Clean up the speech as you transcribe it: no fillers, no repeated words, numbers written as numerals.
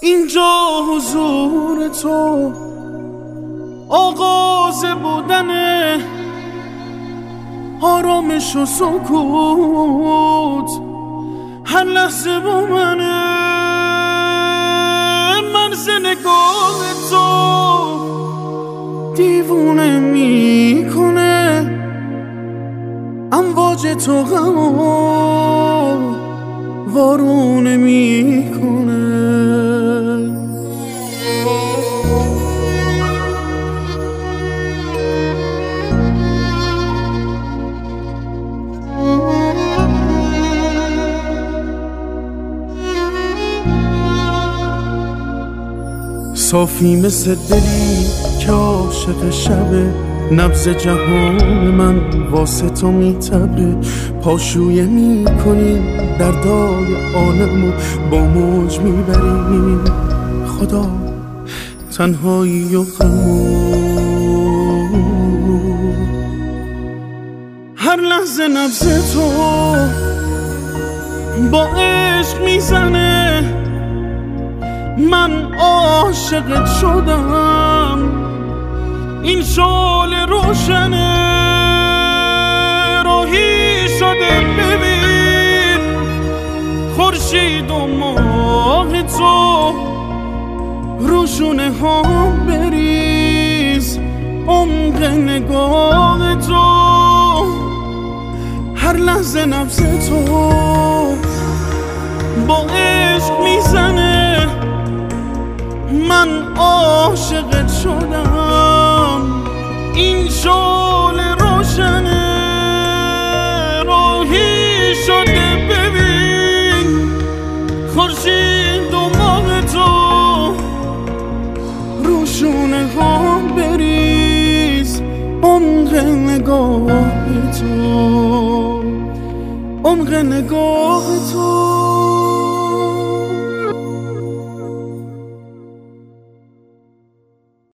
اینجا حضور تو آغاز بودنه، آرامش و سکوت هر لحظه با منه. مرز نگاه تو دیوونه میکنه، امواج تو غمو وارونه میکنه. صافی مثل دلی که عاشق شبه، نبض جهان من واسه تو میتبه. پاشویه میکنی دردای عالمو با موج میبری. خدا تنهایی و غمو هر لحظه نبض تو با عشق میزنه. من عاشقت شدم، این شعله روشنه، راهی شده ببین خورشید و ماه تو. روشونه ها بریز عمق نگاه تو، هر لحظه نبض تو با عشق میزنه. من عاشقت شدم، این شعله روشنه، راهی شده ببین خورشید و ماه تو. روشونه ها بریز عمق نگاه تو، عمق نگاه تو.